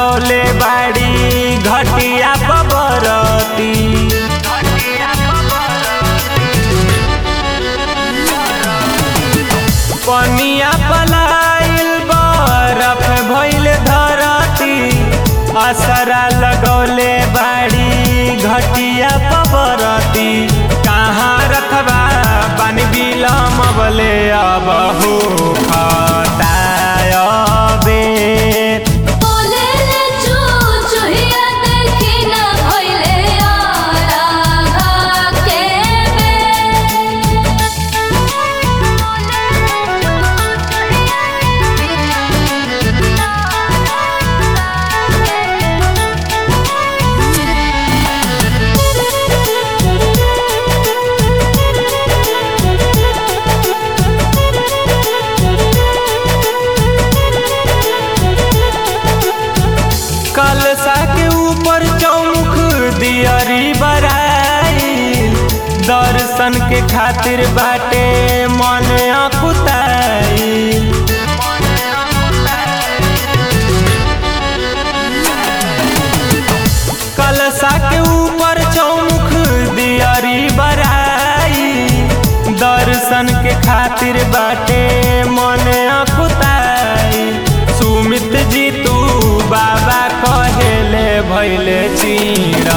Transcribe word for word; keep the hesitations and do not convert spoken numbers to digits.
लगौले बाड़ी घटिया बरती। पनिया पलाइल बरफ भइल धरती, असरा लगौले बाड़ी घटिया बरती। कहाँ रखबा पानी बिलम बले अब हो खतायबे। कलशा के ऊपर चौमुख दियरी बराई, दर्शन के खातिर बाटे मन अकुताई। कलशा के ऊपर चौमुख दियरी बराई, दर्शन के खातिर बाटे मन अकुताई। सुमित जी तू बाबा कहेले भैले चीर